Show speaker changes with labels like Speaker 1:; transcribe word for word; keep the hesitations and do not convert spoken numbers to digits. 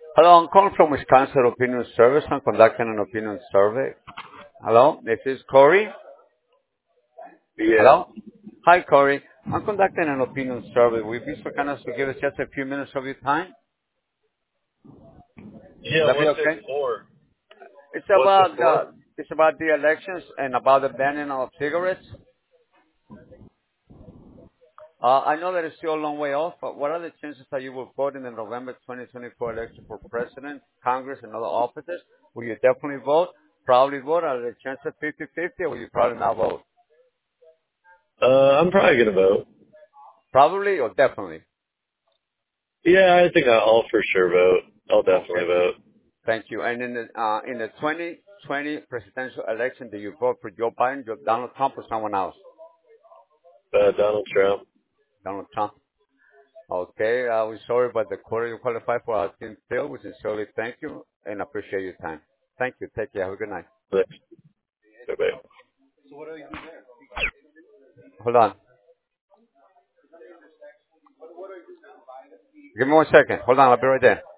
Speaker 1: Hello, I'm calling from Wisconsin Opinion Service. I'm conducting an opinion survey. Hello, this is Corey.
Speaker 2: Yeah.
Speaker 1: Hello? Hi, Corey. I'm conducting an opinion survey. Will you be so kind as to give us just a few minutes of your time? Will
Speaker 2: Yeah,
Speaker 1: that be
Speaker 2: what's it
Speaker 1: okay?
Speaker 2: for?
Speaker 1: It's
Speaker 2: What's it
Speaker 1: about
Speaker 2: for?
Speaker 1: the, it's about the elections and about the banning of cigarettes. Uh, I know that it's still a long way off, but what are the chances that you will vote in the November twenty twenty-four election for president, Congress, and other offices? Will you definitely vote? Probably vote? Are the chances fifty-fifty, or will you probably not vote?
Speaker 2: Uh, I'm probably gonna vote.
Speaker 1: Probably or definitely?
Speaker 2: Yeah, I think I'll for sure vote. I'll definitely
Speaker 1: Okay.
Speaker 2: vote.
Speaker 1: Thank you. And in the uh, in the twenty twenty presidential election, do you vote for Joe Biden, Joe, Donald Trump, or someone else?
Speaker 2: Uh, Donald Trump.
Speaker 1: Donald Trump. Okay. Uh, we're sorry about the quarter you qualified for our team field. We sincerely thank you and appreciate your time. Thank you. Take care. Have a good night.
Speaker 2: Thanks. Bye-bye.
Speaker 1: Hold on. Give me one second. Hold on. I'll be right there.